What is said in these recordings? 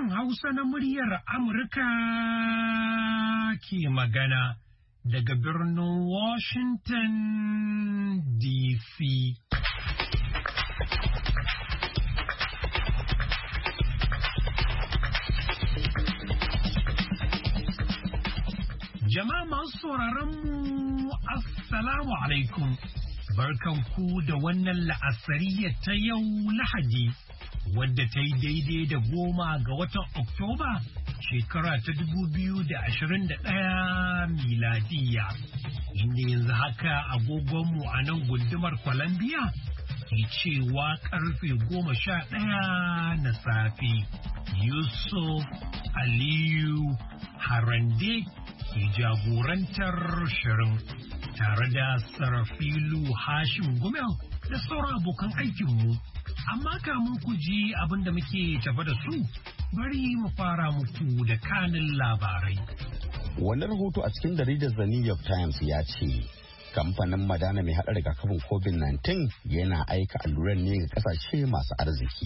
Sashen Hausa na muryar Amurka ke magana daga birnin Washington DC. Jama'a masu sauraronmu, Assalamu alaikum. Barkanku da wannan la'asariya ta yau Lahadi, wadda ta yi daidai da 10 ga watan Oktoba, shekara ta 2021 miladiya. Inda yanzu haka agogonmu a nan gundumar Columbia ke cewa karfe 11 na safe. Yusuf Aliyu Harande ke jagorantar shirin tare da Sarafilu Hashim Gumel da sauran abokan aikinmu. Amma kamun ku ji abin da muke tafa da su, bari mu fara muku da kanin labarai. Wani rahoto a cikin jaridar The New York Times ya ce, kamfanin Madana mai haɗa rigakafin COVID-19 yana aika alluran ne ga ƙasashe masu arziki.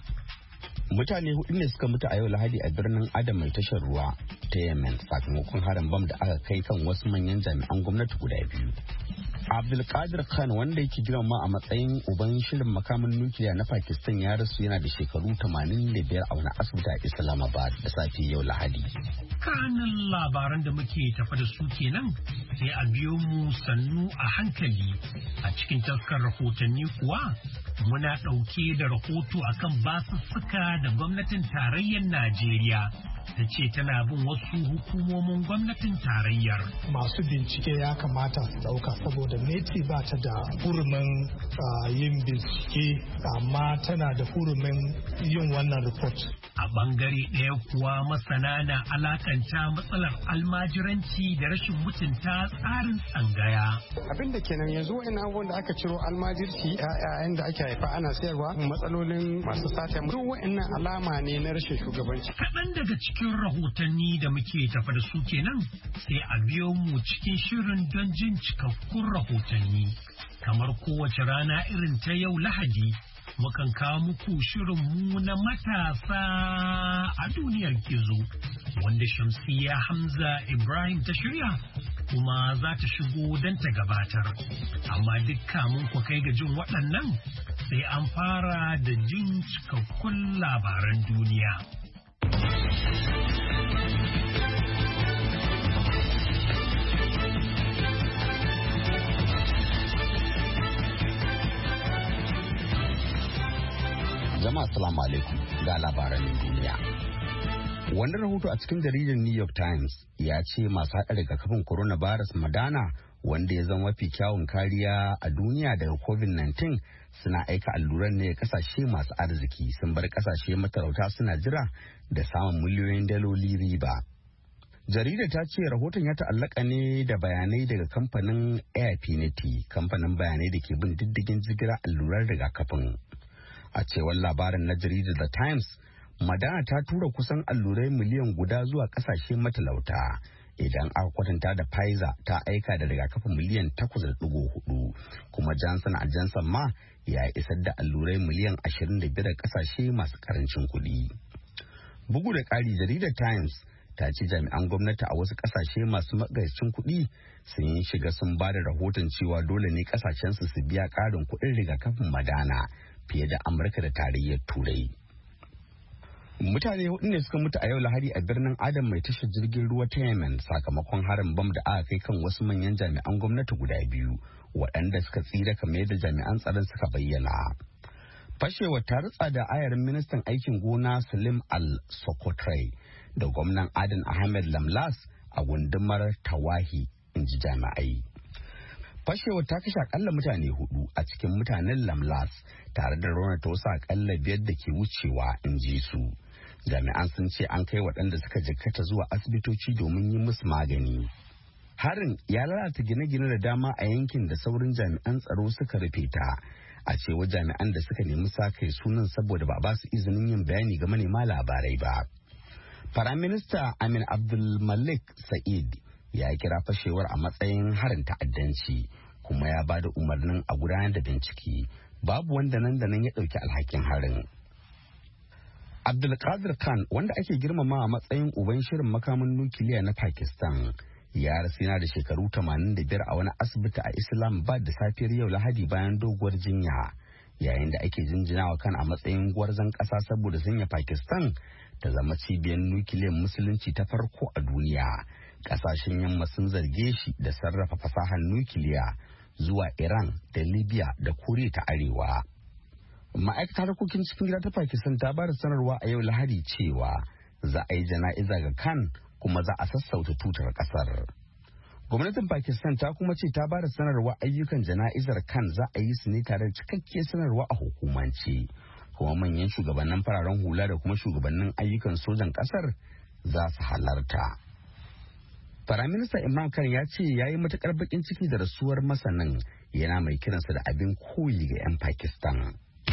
Mutane 4 ne suka mutu a yau Lahadi a birnin Adam mai tashar ruwa ta Yemen sakamakon harin bam da aka kai kan wasu manyan jami'an gwamnati guda 2. Abdulkadir Khan, wanda yake girma a matsayin uban shirin makamin nukiliya na Pakistan, ya rasu yana da shekaru 85 a wani asibiti a Islamabad da safe yau Lahadi. Kanin labaran da muke tafa da su kenan, sai a biyo mu sannu a hankali. A cikin taskar rahotanni kuwa muna ɗauke da rahoto akan basussuka da gwamnatin tarayyar Najeriya ta ce tana bin wasu hukumomin gwamnatin tarayyar. Masu bincike ya kamata su ɗauka saboda neti ba ta da hurumin yin bincike, amma tana da hurumin yin wannan report. A bangare ɗaya kuwa masana na alakanta matsalar almajiranci da rashin mutunta tsarin tsangaya. Abin da kenan yanzu wa'in abubuwan da aka ciro almajirci yayan da ake haifa ana sayarwa, matsalolin masu sata, duk wa'annan alama ne na rashin shugabanci. Kaɗan daga cikin rahotanni da muke tafa da su kenan, sai a biyo mu cikin shirin don jin cikakkun rahotanni. Kamar kowace rana irin ta yau Lahadi, mukan kawo muku shirin mu na matasa a duniyar gizo, wanda Shamsiyya Hamza Ibrahim ta shirya kuma za ta shigo don ta gabatar. Amma duk mun ku kai ga jin waɗannan, sai an fara da jin cikakkun labaran duniya. Jama'a assalamu alaikum ga labaran duniya. Wani rahoto a cikin jaridar New York Times ya ce masu haɗa rigakafin coronavirus Madana, wanda ya zama mafi kyawun kariya a duniya daga COVID-19, suna aika alluran ne kasashe masu arziki, sun bar kasashe matalauta suna jira da samun miliyoyin daloli riba. Jaridar ta ce rahoton ya ta'allaka ne da bayanai daga kamfanin Airfinity, kamfanin bayanai da ke bin diddigin jigilar allurar rigakafin. A cewar labarin na jaridar The Times, Madana ta tura kusan allurai miliyan guda zuwa kasashe matalauta. Idan aka kwatanta da Pfizer, ta aika da rigakafin miliyan 8.4, kuma Johnson & Johnson ma ya isar da allurai miliyan 25 kasashe masu karancin kuɗi. Bugu da ƙari, jaridar Times ta ce jami'an gwamnati a wasu kasashe masu matsakaicin kuɗi sun yi shiga sun ba da rahoton cewa dole ne kasashensu su biya ƙarin kuɗin rigakafin Madana fiye da Amurka da tarayyar Turai. Mutane 4 ne suka mutu a yau Lahadi a birnin Adam mai tashar jirgin ruwa ta Yemen sakamakon harin bam da aka kai kan wasu manyan jami'an gwamnati guda 2, waɗanda suka tsira kamar yadda jami'an tsaron suka bayyana. Fashewar ta rutsa da ayarin ministan aikin gona Salim Al-Sokotre da gwamnan Aden Ahmed Lamlas a gundumar Tawahi, inji jami'ai. Fashewar ta kashe akalla mutane 4 a cikin mutanen Lamlas, tare da raunata wasu akalla 5 da ke wucewa, inji su. Jami'an sun ce an kai waɗanda suka jikkata zuwa asibitoci domin yi musu magani. Harin ya lalata gine-gine da dama a yankin da saurin jami'an tsaro suka rufe ta, a cewa jami'an da suka nemi sa kai sunan saboda ba su izinin yin bayani ga manema labarai ba. Firaminista Amin Abdulmalik Sa'id ya kira fashewar a matsayin harin ta'addanci, kuma ya ba da umarnin a gudanar da bincike. Babu wanda nan da nan ya ɗauki alhakin harin. Abdulkadir Khan, wanda ake girmama a matsayin uban shirin makamin nukiliya na Pakistan, ya rasu yana da shekaru 85 a wani asibiti a Islamabad da safiyar yau Lahadi bayan doguwar jinya, yayin da ake jinjinawa Khan a matsayin gwarzon ƙasa saboda sanya Pakistan ta zama cibiyar nukiliyar musulunci ta farko a duniya. Ƙasashen yamma sun zarge shi da sarrafa fasahar nukiliya zuwa Iran da Libya da Koriya ta Arewa. Ma'aikatar harkokin cikin gida ta Pakistan ta ba da sanarwa a yau Lahadi cewa za a yi jana'iza ga Khan kuma za a sassauta tutar kasar. Gwamnatin Pakistan ta kuma ce ta ba da sanarwa ayyukan jana'izar Khan za a yi su ne tare da cikakkiyar sanarwa a hukumance. Kuma manyan shugabannin fararen hula da kuma shugabannin ayyukan sojan kasar za su halarta. Firaminista Imran Khan ya ce ya yi matukar bakin ciki da rasuwar masanin, yana mai kiransa da abin koyi ga 'yan Pakistan.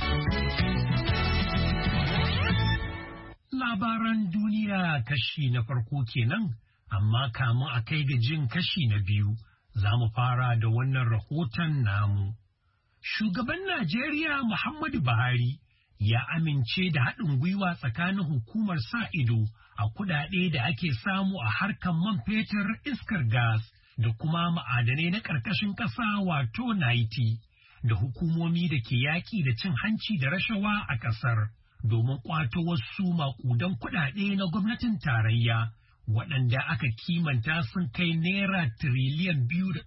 Labaran duniya kashi na farko kenan, amma kamun a kai ga jin kashi na biyu, za mu fara da wannan rahoton namu. Shugaban Najeriya Muhammadu Buhari ya amince da haɗin gwiwa tsakanin hukumar sa ido a kuɗaɗe da ake samu a harkar man fetur, iskar gas da kuma ma'adanai na ƙarƙashin ƙasa wato NITI da hukumomi da ke yaƙi da cin hanci da rashawa a ƙasar domin ƙwato wasu maƙudan kuɗaɗe na gwamnatin tarayya waɗanda aka kimanta sun kai naira tiriliyan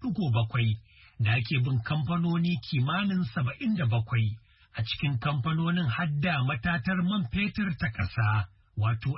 2.7 da ake bin kamfanoni kimanin 77 a cikin kamfanonin hadda matatar man fetur ta ƙasa wato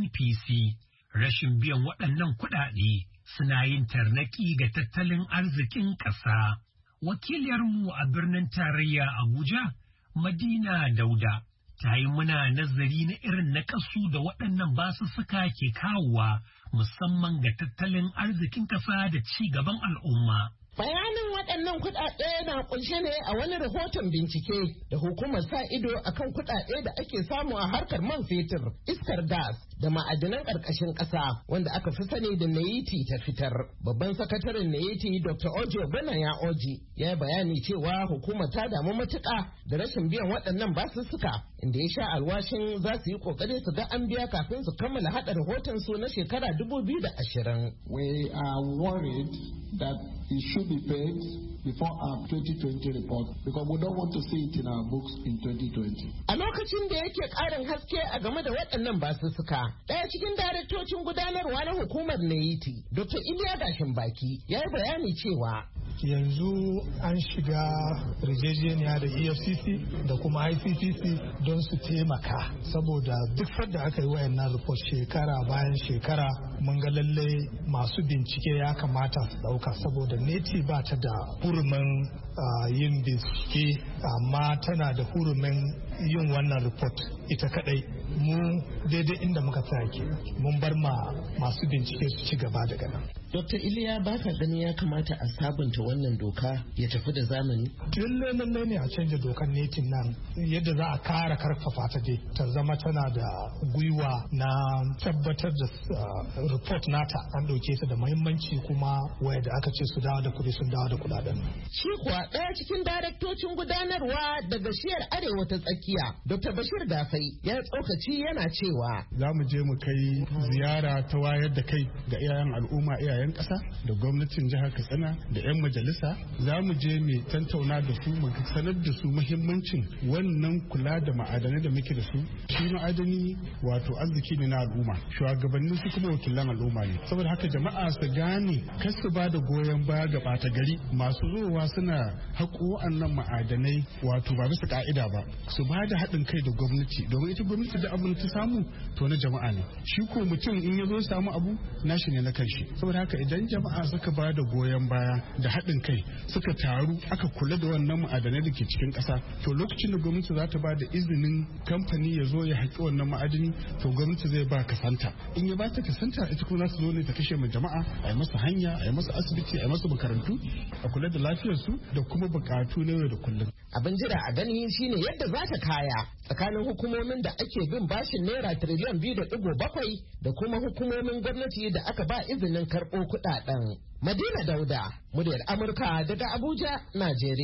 NNPC. Rashin biyan waɗannan kuɗaɗe suna yin tarnaki ga tattalin arzikin ƙasa. Wakiliyarmu a birnin tarayya Abuja, Madina Dauda, ta yi muna nazari na irin naƙasu da waɗannan basussuka ke kawowa musamman ga tattalin arzikin ƙasa da ci gaban al'umma. Bayanin waɗannan kuɗaɗe na ƙunshe ne a wani rahoton bincike da hukumar sa ido akan kuɗaɗe da ake samu a harkar man fetur, iskar gas da ma'adanan ƙarƙashin ƙasa wanda aka fi sani da NAITI ta fitar. Babban sakataren NAITI Dr. Ojo Benaya Oji ya yi bayani cewa hukumar ta damu matuƙa da rashin biyan waɗannan basussuka inda ya sha alwashin za su yi ƙoƙari su ga an biya kafin su kammala haɗa rahoton su na shekara 2020. We are worried that it should be paid before our 2020 report because we don't want to see it in our books in 2020. A lokacin da yake ƙarin haske a game da waɗannan basussuka, ɗaya cikin daraktocin gudanarwa na hukumar NAITI, Dr. Iliya Gashin Baki, ya yi bayani cewa yanzu an shiga yarjejeniya da EFCC da kuma ICCC don su taimaka saboda duk sadda aka yi wayannan report shekara bayan shekara mun ga lalle masu bincike ya kamata su dauka saboda neti ba ta da hurumin yin bincike amma tana da hurumin yin wannan report ita kadai. Mu daidai inda muka tsaya mun bar masu bincike su ci gaba daga nan. Dr. Iliya ba ka gani ya kamata a sabunta wannan doka ya tafi da zamani? Lallai ne a canja dokar netin nan yadda za a kara karfafa ta dai ta zama tana da gwiwa na tabbatar da report nata an ɗauke ta da muhimmanci kuma waya da aka ce su dawo da kuɗi sun dawo da kuɗaɗen. Shi kuwa ɗaya cikin daraktocin gudanarwa daga shiyar arewa ta tsakiya Dr. Bashir Gafai ya tsokaci yana cewa za mu je mu kai ziyara ta wayar da kai ga iyayen al'umma iyayen ƙasa da gwamnatin jihar Katsina da 'yan majalisa za mu je mu tantauna da su mu sanar da su muhimmancin wannan kula da ma'adanai da muke da su. Shi ma'adani wato arziki ne na al'umma, shugabanni su kuma wakilan al'umma ne, saboda haka jama'a su gane kar su ba da goyon baya ga ɓata gari masu zowa suna haƙo wa'annan ma'adanai wato ba bisa ka'ida ba, su ba da haɗin kai da gwamnati domin ita gwamnati da abin ta samu to na jama'a ne, shi ko mutum in ya zo samu abu nashi ne na kanshi. Saboda haka idan jama'a suka ba da goyon baya da haɗin kai suka taru aka kula da wannan ma'adanai da ke cikin ƙasa to lokacin da gwamnati za ta ba da izinin kamfani ya zo ya haƙi wannan ma'adani to gwamnati zai ba kasanta, in ya ba ta kasanta ita kuma za su zo ne ta kashe ma jama'a a yi masa hanya a yi masa asibiti a yi masa makarantu a kula da lafiyarsu da kuma buƙatu na yau da kullum. Abin jira a gani shine yadda za ta kaya tsakanin hukumomin da ake bin bashin naira tiriliyan 2.7 da kuma hukumomin gwamnati da aka ba izinin karɓo kuɗaɗen. Madina Dauda, muryar Amurka daga Abuja, Najeriya.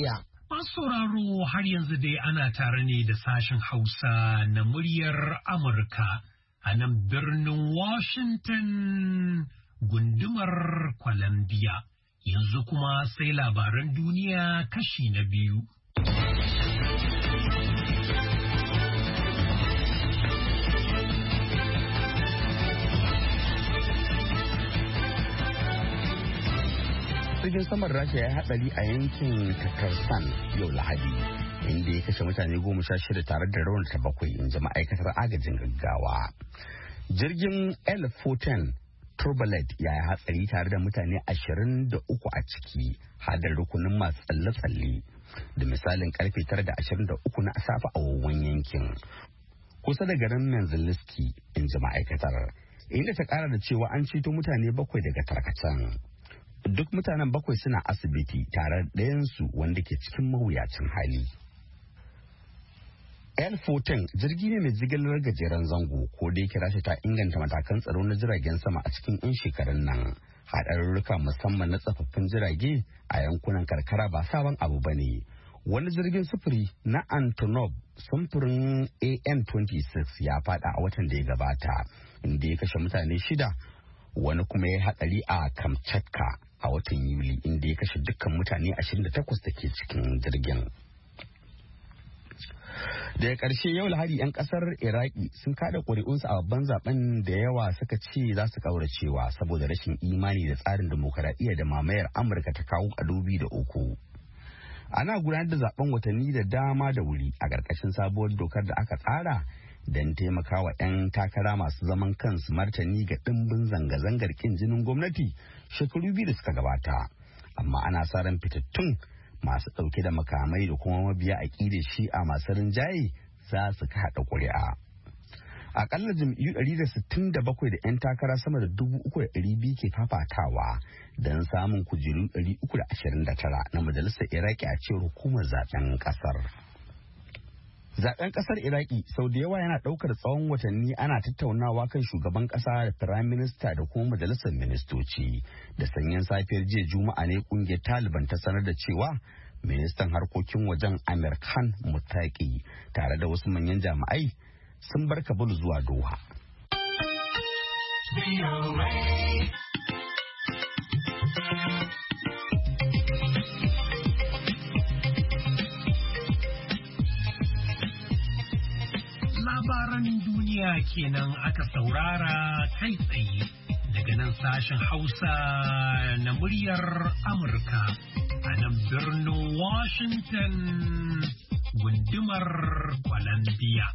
Masu sauraro har yanzu dai ana tare ne da sashen Hausa na muryar Amurka a nan birnin Washington gundumar Columbia. Yanzu kuma sai labaran duniya kashi na biyu. Jirgin saman Rasha ya haɗari a yankin Tatarstan yau Lahadi, inda ya kashe mutane 16 tare da raunata 7 in ji ma'aikatar agajin gaggawa. Jirgin L-14 Turbulent ya yi hatsari tare da mutane 23 a ciki, hadar rukunin masu tsalle-tsalle, da misalin karfe 9:23 na safe a wawan yankin. Kusa da garin Menzeliski, in ji ma'aikatar, inda ta ƙara da cewa an ceto mutane 7 daga tarkacen. Duk mutanen 7 suna asibiti tare da ɗayansu wanda ke cikin mawuyacin hali. L-14 jirgi ne mai jigilar gajeren zango, ko da yake Rasha ta inganta matakan tsaro na jiragen sama a cikin 'yan shekarun nan. Haɗarurruka musamman na tsofaffin jirage a yankunan karkara ba sabon abu ba ne. Wani jirgin sufuri na Antonov samfurin AN-26 ya faɗa a watan da ya gabata, inda ya kashe mutane 6. Wani kuma ya haɗari a Kamchatka a watan Yuli, inda ya kashe dukkan mutane 28 da ke cikin jirgin. Daga ƙarshe yau Lahadi 'yan ƙasar Iraki sun kada ƙuri'unsu a babban zaben da yawa suka ce za su ƙauracewa saboda rashin imani da tsarin dimokuraɗiyya da mamayar Amurka ta kawo a 2003. Ana gudanar da zaben watanni da dama da wuri a ƙarƙashin sabuwar dokar da aka tsara don taimakawa 'yan takara masu zaman kansu martani ga ɗimbin zanga-zangar ƙin jinin gwamnati shekaru 2 da suka gabata. Amma ana sa ran fitattun masu ɗauke da makamai da kuma mabiya aƙidar Shi'a masu rinjaye za su kaɗa ƙuri'a. Aƙalla jam'iyyu 167 da 'yan takara sama da 3,200 ke fafatawa don samun kujeru 329 na majalisar Iraki a cewar hukumar zaben ƙasar. Zaben ƙasar Iraki sau da yawa yana ɗaukar tsawon watanni, ana tattaunawa kan shugaban ƙasa da firayim minista da kuma majalisar ministoci. Da sanyin safiyar jiya Juma'a ne ƙungiyar Taliban ta sanar da cewa ministan harkokin wajen Amir Khan Muttaqi tare da wasu manyan jami'ai sun bar Kabul zuwa Doha. Labaran duniya kenan aka saurara kai tsaye daga nan sashen Hausa na muryar Amurka a nan birnin Washington gundumar Columbia.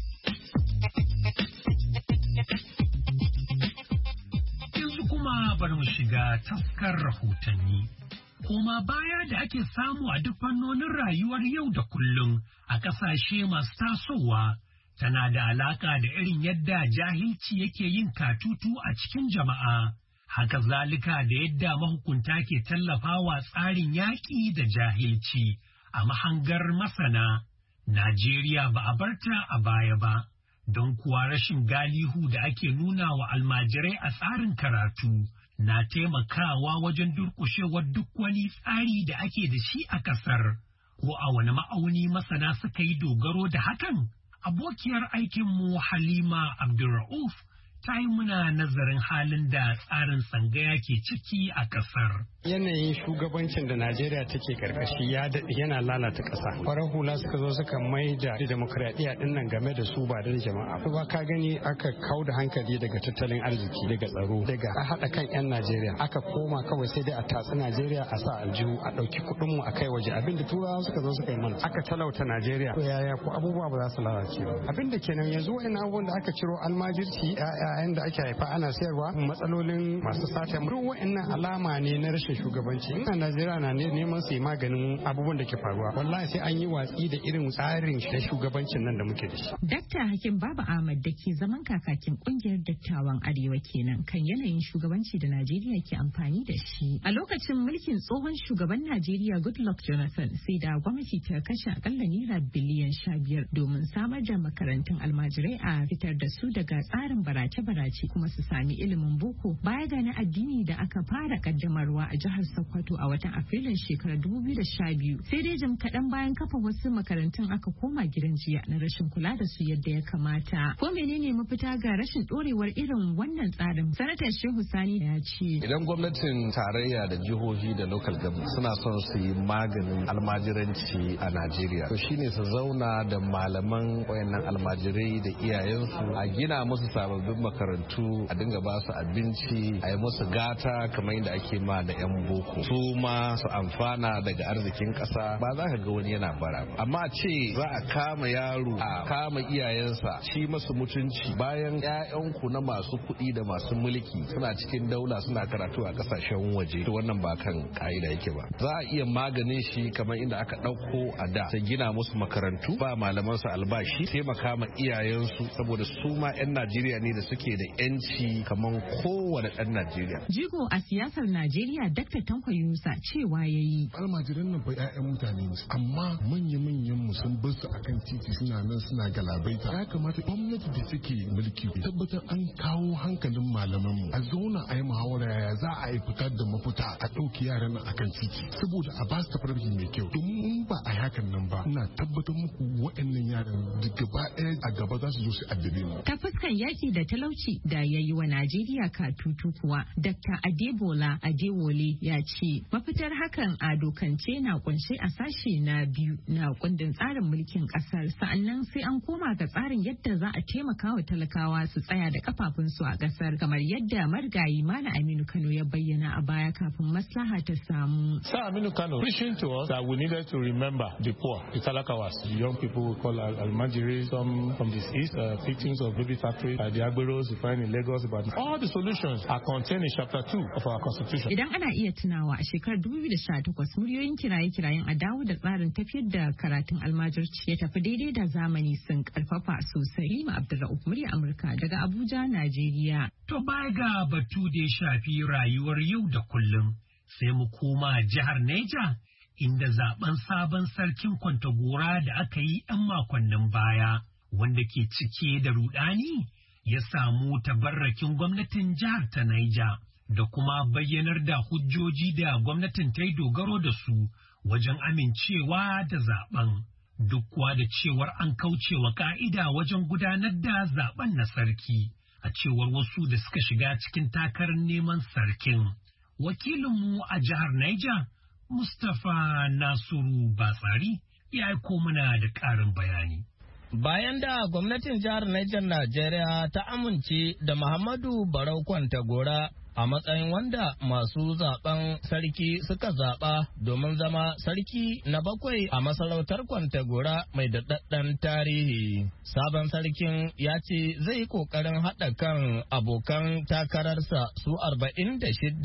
Yanzu kuma bari mu shiga taskar rahotanni. Koma baya da ake samu a duk fannonin rayuwar yau da kullum a ƙasashe masu tasowa tana da alaka da irin yadda jahilci yake yin katutu a cikin jama'a, haka zalika da yadda mahukunta ke tallafawa tsarin yaƙi da jahilci a mahangar masana. Najeriya ba a barta a baya ba, don kuwa rashin galihu da ake nuna wa almajirai a tsarin karatu na taimakawa wajen durƙushewar duk wani tsari da ake da shi a ƙasar. Ko a wani ma'auni masana suka yi dogaro da hakan? Abokiyar aikinmu Halima Abdulra'uf ta yi muna nazarin halin da tsarin tsangaya ke ciki a ƙasar. Yanayin shugabancin da Najeriya take karkashi ya daɗe yana lalata ƙasa. Farar hula suka zo suka mai da demokradiyya ɗin nan game da su ba da jama'a. Ba ka gani aka kau da hankali daga tattalin arziki, daga tsaro, daga a haɗa kan 'yan Najeriya. Aka koma kawai sai dai a tatsi Najeriya a sa aljihu a ɗauki kuɗinmu a kai waje. Abinda turawa suka zo suka yi mana. Aka talauta Najeriya. To yaya ko abubuwa ba za su lalace ba. Abinda kenan yanzu wa'in abubuwan da aka ciro almajirci yayin da ake haifa ana sayarwa, matsalolin masu sata, duk wa'annan alama ne na rashin shugabanci. In a Najeriya na neman su yi maganin abubuwan da ke faruwa, wallahi sai an yi watsi da irin tsarin da shugabancin nan da muke da shi. Dakta Hakim Baba Ahmad da ke zaman kakakin kungiyar dattawan Arewa kenan kan yanayin shugabanci da Najeriya ke amfani da shi. A lokacin mulkin tsohon shugaban Najeriya Goodluck Jonathan sai da gwamnati ta kashe akalla naira biliyan 15 domin samar da makarantun almajirai a fitar da su daga tsarin barace barace-barace kuma su sami ilimin boko baya ga na addini da aka fara kaddamarwa a jihar Sokoto a watan Afrilun shekarar 2012. Sai dai jim kaɗan bayan kafa wasu makarantun aka koma gidan jiya na rashin kula da su yadda ya kamata. Ko menene mafita ga rashin ɗorewar irin wannan tsarin? Sanata Shehu Sani ya ce. Idan gwamnatin tarayya da jihohi da local government suna son su yi maganin almajiranci a Najeriya, to shine su zauna da malaman wayannan almajirai da iyayensu a gina musu sababbin makarantu, a dinga ba su abinci, a yi musu gata kamar yadda ake ma da 'yan boko, su ma su amfana daga arzikin ƙasa. Ba za ka ga wani yana bara ba, amma ce za a kama yaro a kama iyayensa shi masu mutunci bayan 'ya'yanku na masu kuɗi da masu mulki suna cikin daula suna karatu a ƙasashen waje, to wannan ba kan ka'ida yake ba. Za a iya maganin shi kamar inda aka ɗauko a da, ta gina musu makarantu, ba malaman su albashi, taimaka ma iyayensu saboda su ma 'yan Najeriya ne da suke da 'yanci kamar kowane ɗan Najeriya. Jigo a siyasar Najeriya Dr. Tanko Yunusa cewa yayi. Almajiran nan fa 'ya'yan mutane ne, amma manya-manyan mu sun bar su akan titi suna nan suna galabaita. Ya kamata gwamnati da take mulki tabbatar an kawo hankalin malaman mu, a zauna a yi muhawara yaya za a yi fitar da mafita a ɗauki yaran nan akan titi saboda a ba su tafarki mai kyau. Domin in ba a hakan nan ba, ina tabbatar muku waɗannan yaran gaba ɗaya a gaba za su zo su addabe mu. Ta fuskan yaki da talauci da ya yi wa Najeriya katutu kuwa, Dr. Adebola Adewole ya ce mafitar hakan a dokance na kunshe a sashe na 2 na kundin tsarin mulkin kasar, sa'annan sai an koma ga tsarin yadda za a taimaka wa talakawa su tsaya da kafafunsu a kasar, kamar yadda marigayi Malam Aminu Kano ya bayyana a baya kafin maslaha ta samu. Sir Aminu Kano preaching to us that we needed to remember the poor, the talakawas, the young people we call Almajiris, some from the east, victims of baby factory, the Agberos we find in Lagos, but all the solutions are contained in chapter 2 of our constitution. Idan ana iya tunawa a shekarar 2018 muryoyin kiraye-kirayen a dawo da tsarin tafiyar da karatun almajirci ya tafi daidai da zamani sun karfafa sosai. Lima Abdulrahman murya Amurka daga Abuja, Najeriya. To baya ga batu da ya shafi rayuwar yau da kullum, sai mu koma jihar Neja inda zaben sabon sarkin Kwantagora da aka yi 'yan makonnin baya wanda ke cike da rudani ya samu tabarrakin gwamnatin jihar ta Neja da kuma bayyanar da hujjoji da gwamnatin ta yi dogaro da su wajen amincewa da zaben. Duk kuwa da cewar an kaucewa ka'ida wajen gudanar da zaben na sarki, a cewar wasu da suka shiga cikin takarar neman sarkin. Wakilinmu a jihar Niger, Mustapha Nasiru Batsari, ya aiko mana da ƙarin bayani. Bayan da gwamnatin jihar Niger Najeriya ta amince da Muhammadu Barau Kwantagora a matsayin wanda masu zaben sarki suka zaba domin zama sarki na 7 a masarautar Kwantagora mai daɗaɗɗen tarihi. Sabon sarkin ya ce zai yi ƙoƙarin haɗa kan abokan takararsa su 46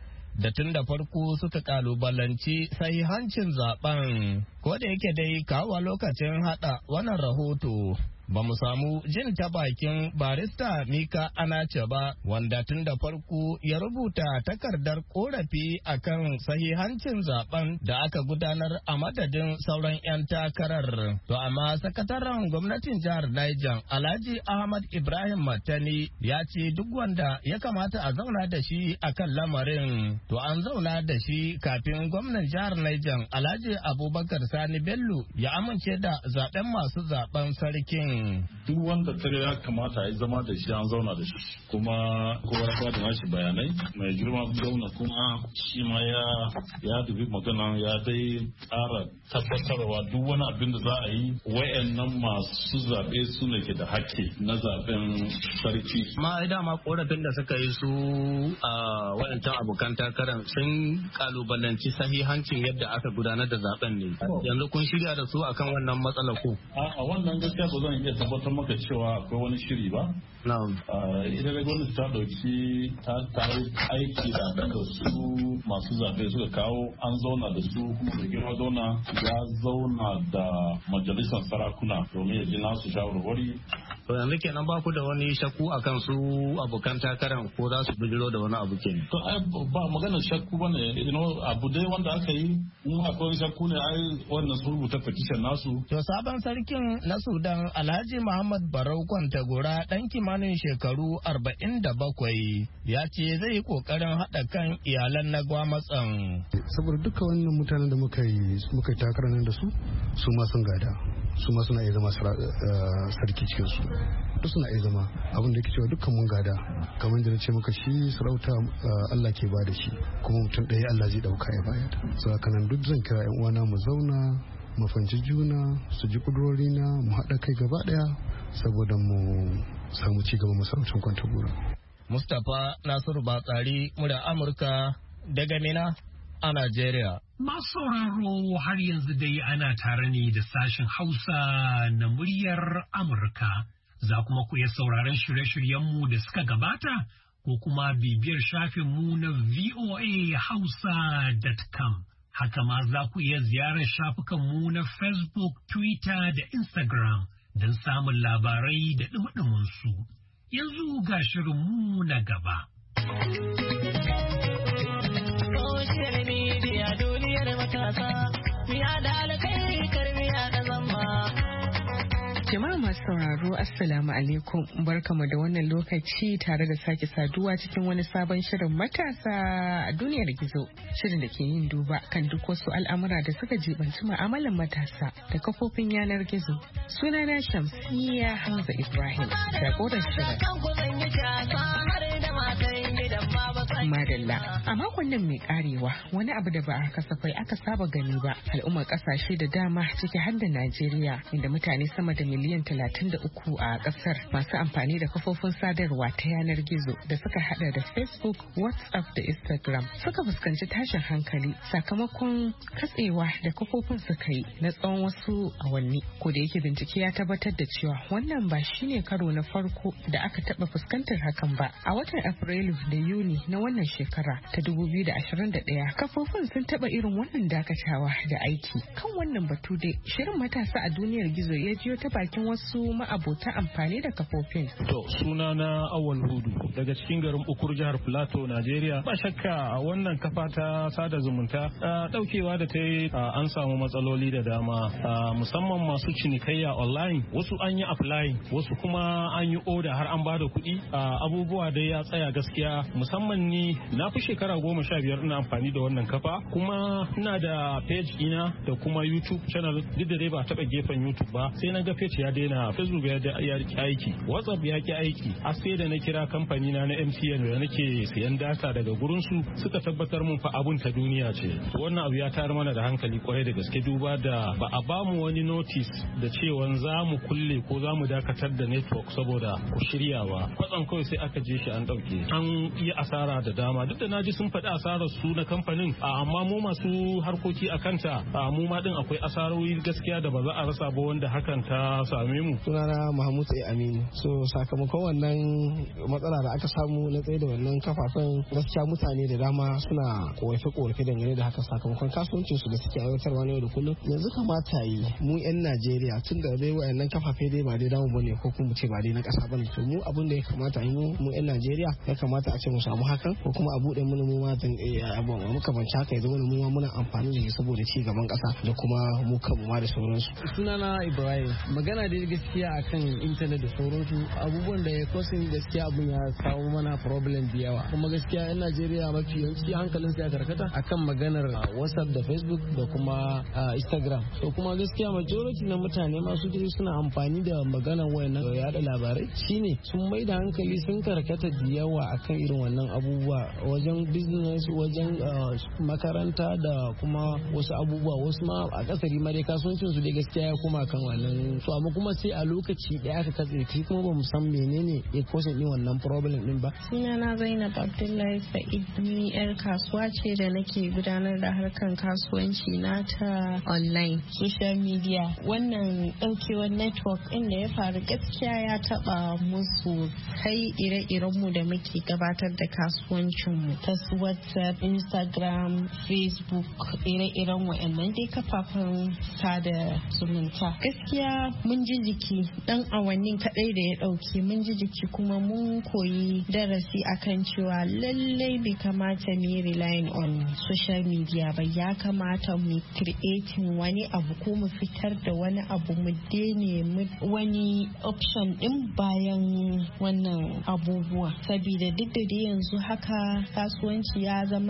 da tun da farko suka kalubalanci sahihancin zaben. Ko da yake dai kawo lokacin haɗa wannan rahoto ba mu samu jin ta bakin barista Mika Anace ba, wanda tun da farko ya rubuta takardar korafi akan sahihancin zaben da aka gudanar a madadin sauran 'yan takarar. To amma sakataren gwamnatin jihar Niger Alhaji Ahmad Ibrahim Matani ya ce duk wanda ya kamata a zauna da shi akan lamarin to an zauna da shi kafin gwamnan jihar Niger Alhaji Abubakar Sani Bello ya amince da zaben masu zaben sarkin. Duk wanda ta ya kamata ya zama da shi an zauna da shi, kuma kowa ya bada nashi bayanai. Mai girma gwamna kuma shi ma ya dubi magana ya dai tsara tabbatarwa duk wani abin da za a yi wayannan masu zaɓe su ne ke da haƙƙi na zaɓen sarki. Ma dama korafin da suka yi su a wayancan abokan takarar sun kalubalanci sahihancin yadda aka gudanar da zaben ne. Yanzu kun shirya da su akan wannan matsala ko? A wannan gaskiya ba zan iya tabbatar maka cewa akwai wani shiri ba. Ita da gwamnati ta dauki ta yi aiki da abin da su masu zaɓe suka kawo, an zauna da su, kuma da girma zauna ya zauna da majalisar sarakuna domin ya ji nasu shawarwari To yanzu kenan ba ku da wani shakku akan su abokan takarar ko za su bijiro da wani abu kenan. To ai ba maganar shakku bane, abu dai wanda aka yi mun akwai shakku ne ai wannan su rubuta petition nasu. To sabon sarkin na Sudan Alhaji Muhammad Barau Kwantagora dan kimanin shekaru 47 ya ce zai yi kokarin haɗa kan iyalan na Gwamatsan. Saboda duka wannan mutanen da muka yi takarar nan da su ma sun gada, su ma suna iya zama sarki cikin su, duk suna iya zama abin da yake cewa dukkan mun gada, kamar da na ce maka shi sarauta Allah ke ba da shi, kuma mutum ɗaya Allah zai ɗauka ya bayar. So haka nan duk zan kira 'yan uwana mu zauna mu fahimci juna, su ji kudurorina, mu haɗa kai gaba ɗaya saboda mu samu ci gaba masarautar Kwantagora. Mustapha Nasiru Batsari, murya Amurka daga Mina a Najeriya. Masu sauraro har yanzu dai ana tare ne da sashen Hausa na muryar Amurka. Za kuma ku iya sauraron shirye-shiryenmu da suka gabata ko kuma bibiyar shafinmu na voahausa.com. Haka ma za ku iya ziyarar shafukanmu na Facebook, Twitter da Instagram don samun labarai da ɗumi-ɗuminsu. Yanzu ga shirinmu na gaba. Social media duniyar matasa, miya da alkai karmiya da zama. Jama'a masu sauraro Assalamu alaikum, barkamu da wannan lokaci tare da sake saduwa cikin wani sabon shirin matasa a duniyar gizo. Shirin da ke yin duba kan duk wasu al'amura da suka jibanci mu'amalan matasa da kafofin yanar gizo. Sunana Shamsiyya Hamza Ibrahim, jagorar shirin. Madalla, a makon nan mai karewa wani abu da ba a kasafai aka saba gani ba, al'ummar kasashe da dama ciki har da Najeriya, inda mutane sama da miliyan 33 a kasar masu amfani da kafofin sadarwa ta yanar gizo da suka hada da Facebook, WhatsApp da Instagram suka fuskanci tashin hankali sakamakon katsewa da kafofin suka yi na tsawon wasu awanni. Ko da yake bincike ya tabbatar da cewa wannan ba shine karo na farko da aka taba fuskantar hakan ba. A watan Afrilu da Yuni na wannan shekara ta 2021 kafofin sun taba irin wannan dakatawa da aiki. Kan wannan batu dai shirin matasa a duniyar gizo ya jiyo ta bakin wasu ma'abota amfani da kafofin. To suna na Awal Hudu daga cikin garin Ukur jihar Plateau, Najeriya. Ba shakka wannan kafa ta sada zumunta daukewa da ta yi an samu matsaloli da dama, musamman masu cinikayya online, wasu an yi applying, wasu kuma an yi order har an bada kuɗi. Abubuwa dai ya tsaya gaskiya, musamman ni na fi shekara 15 ina amfani da wannan kafa, kuma ina da page ina da kuma YouTube channel, duk da dai ba taɓa gefen YouTube ba, sai na ga page ya daina, Facebook ya ki aiki, WhatsApp ya ki aiki, a sai da na kira kamfani na MTN da nake siyan data daga gurin su, suka tabbatar mun fa abun ta duniya ce. Wannan abu ya tayar mana da hankali kwarai da gaske, duba da ba a bamu wani notice da cewa za mu kulle ko za mu dakatar da network saboda ku shiryawa. Kwatsam kawai sai aka je shi an dauke, an yi asara da dama, duk da naji sun faɗi asarar su na kamfanin, amma mu masu harkoki a kanta mu ma din akwai asarori gaskiya da ba za a rasa ba wanda hakan ta same mu. Sunana Mahmud Aminu. So sakamakon wannan matsala da aka samu na tsaye da wannan kafafen, gaskiya mutane da dama suna korafe dangane da haka sakamakon kasuwancin su da suke aiwatarwa na yau da kullum. Yanzu kamata yi mu 'yan Najeriya, tun da dai wayannan kafafe dai ba dai damu bane ko kuma ce ba dai na kasa bane, to mu abin da ya kamata yi mu 'yan Najeriya ya kamata a ce mu samu hakan, ko kuma a bude mana mu ma makamanci haka ya zama mu ma muna amfani da shi saboda ci gaban kasa da kuma mu kanmu ma da sauransu. Sunana Ibrahim. Magana dai gaskiya akan intanet da sauransu, abubuwan da ya kosin gaskiya abun ya kawo mana problem da yawa, kuma gaskiya 'yan Najeriya mafi yawanci hankalin su ya karkata akan maganar WhatsApp da Facebook da kuma Instagram. So kuma gaskiya majority na mutane masu dai suna amfani da maganar wayannan yada labarai, shine sun mai da hankali sun karkata da yawa akan irin wannan abubuwa, wajen business, wajen makaranta da kuma wasu abubuwa, wasu ma a kasari ma dai kasuwancin su dai gaskiya ya koma kan wannan. So amma kuma sai a lokaci daya aka katse kai, kuma ba mu san menene ya kosa din wannan problem din ba. Sunana Zainab Abdullahi Sa'id, ni yar kasuwa ce da nake gudanar da harkan kasuwanci na ta online social media. Wannan daukewar network din da ya faru gaskiya ya taba musu kai ire-iren mu da muke gabatar da kasuwanci kasuwancinmu ta WhatsApp, Instagram, Facebook, ire-iren wa'annan dai kafafen sada zumunta. Gaskiya mun ji jiki dan awannin kadai da ya dauke, mun ji jiki kuma mun koyi darasi akan cewa lallai bai kamata mu relying on social media ba. Ya kamata mu creating wani abu ko mu fitar da wani abu, mu dene wani option din bayan wannan abubuwa, saboda duk da yanzu haka kasuwanci ya zama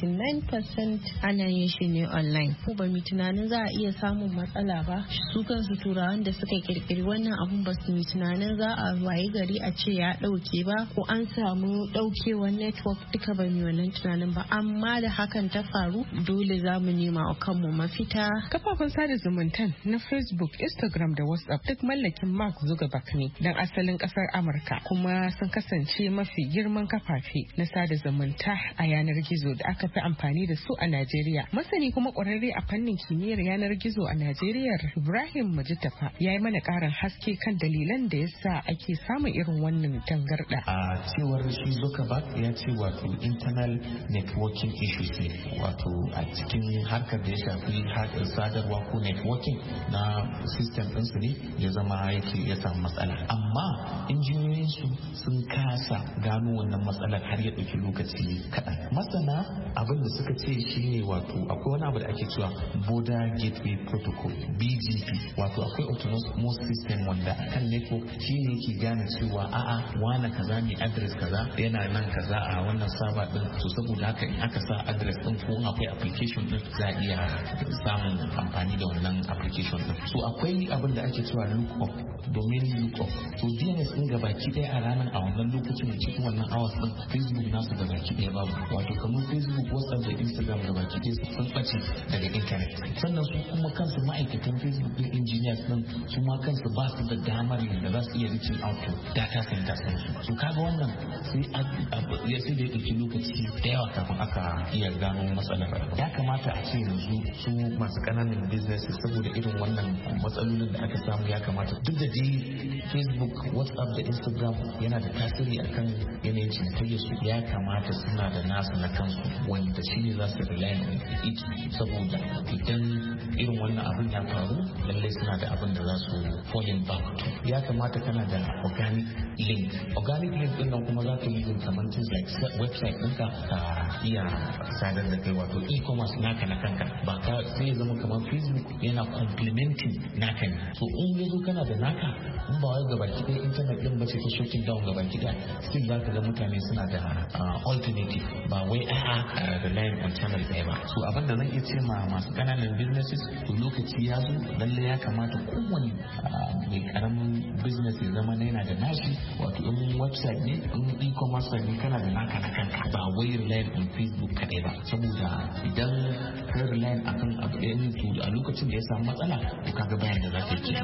99% ana yin shi ne online. Ko ba mu tunanin za a iya samun matsala ba, su kansu turawan da suka kirkiri wannan abun ba su tunanin za a waye gari a ce ya dauke ba ko an samu daukewar network, duka ba mu wannan tunanin ba. Amma da hakan ta faru, dole za mu nema wa kanmu mafita. Kafafen sada zumuntan na Facebook, Instagram da WhatsApp duk mallakin Mark Zuckerberg ne dan asalin kasar Amurka, kuma sun kasance mafi girman kafafe na sada zumunta a yanar gizo da aka fi amfani da su a Najeriya. Masani kuma kwararre a fannin kimiyyar yanar gizo a Najeriya, Ibrahim Mujitafa, ya yi mana karin haske kan dalilan da yasa ake samun irin wannan tangarda. A cewar shi Zuckerberg ya ce wato internal networking issues ne, wato a cikin harkar da ya shafi harkar sadarwa ko networking na system ɗinsu ne ya zama yake ya samu matsala. Amma injiniyoyinsu sun kasa gano wannan matsalar har ya ɗauki lokaci kaɗan. Masana abin da suka ce shine wato akwai wani abu da ake cewa Border Gateway Protocol BGP, wato akwai autonomous system wanda akan network shine yake gane cewa a'a wani kaza ne address kaza yana nan kaza a wannan server din, so saboda haka in aka sa address din ko akwai application din za a iya samun amfani da wannan application din. So akwai abin da ake cewa lookup, domin lookup. So DNS din gabaki ɗaya a ranar a wannan lokacin cikin wannan hours din Facebook nasu gabaki ɗaya babu, wato kamar Facebook, WhatsApp da Instagram gabaki ɗaya sun ɓace daga internet. Sannan su kuma kansu ma'aikatan Facebook din engineers din su ma kansu ba su da damar da za su iya reaching out to data centers din su. So kaga wannan sai da ya ɗauki lokaci da yawa kafin aka iya gano matsalar. Ya kamata a ce yanzu su masu ƙananan businesses saboda irin wannan matsalolin da aka samu, ya kamata duk da dai Facebook, WhatsApp da Instagram yana da tasiri akan yanayin cinikayya su, ya kamata suna da nasu na kansu wanda shi ne za su rely on it, saboda idan irin wannan abin ya faru lallai suna da abin da za su falling back to. Ya kamata kana da organic link din nan kuma za ka yi kamar things like website ɗinka ka iya sadar da kai, wato e-commerce naka na kanka, ba ka sai zama kamar Facebook yana complementing naka ne. So in ya zo kana da naka, in ba wai gabaki ɗaya internet ɗin ba ce ta shutting down gabaki ɗaya, still za ka ga mutane suna da alternative, ba wai relying on channel ɗaya ba. So abin da zan iya ce ma masu ƙananan businesses, to lokaci ya zo lalle ya kamata kowane mai karamin business ya zama yana da nashi, wato in website ne, in e-commerce ne, kana da naka na kanka, ba wai relying on Facebook kaɗai ba, saboda idan ka relying akan abu ɗaya ne, to a lokacin da ya samu matsala to kaga bayan da za ka yi.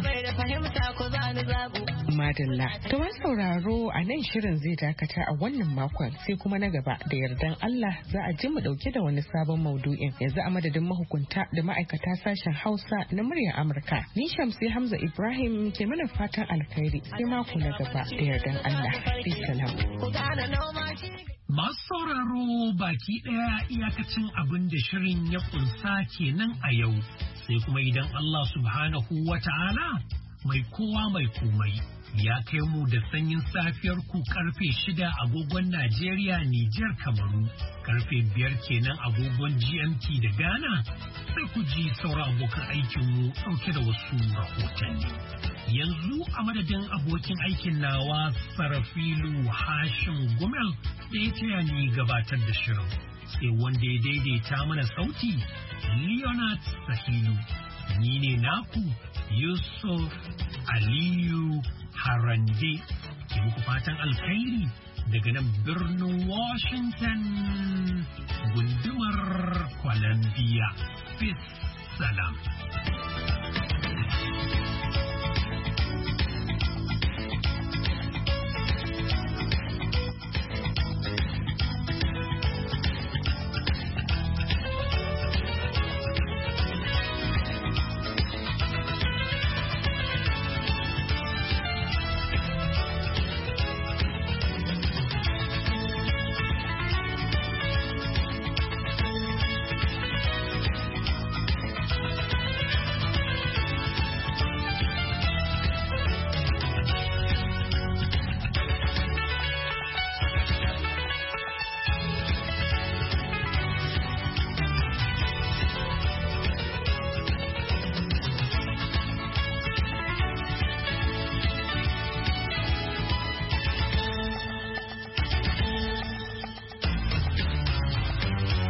Madalla, to wani sauraro a nan shirin zai dakata a wannan makon, sai kuma na gaba da yardan Allah za a ji mu dauke da wani sabon maudu'in. Yanzu a madadin mahukunta da ma'aikata sashen Hausa na muryar Amurka, ni Shamsi Hamza Ibrahim ke mana fatan alkhairi, sai mako na gaba da yardan Allah. Bisalam. Masu sauraro baki ɗaya iyakacin abin da shirin ya kunsa kenan a yau, sai kuma idan Allah subhanahu wa ta'ala mai kowa mai komai ya kai mu da sanyin safiyar ku karfe 6 agogon Najeriya, Nijar, Kamaru, karfe 5 kenan agogon GMT da Ghana, sai ku ji sauran abokan aikinmu ɗauke da wasu rahotanni. Yanzu a madadin abokin aikin nawa Sarafilu Hashim Gumel da ya taya ni gabatar da shirin, sai wanda ya daidaita mana sauti Leonard Sahilu. Ni ne naku Yusuf Aliyu Harande, ke muku fatan alkhairi daga nan birnin Washington gundumar Columbia. Peace, salam.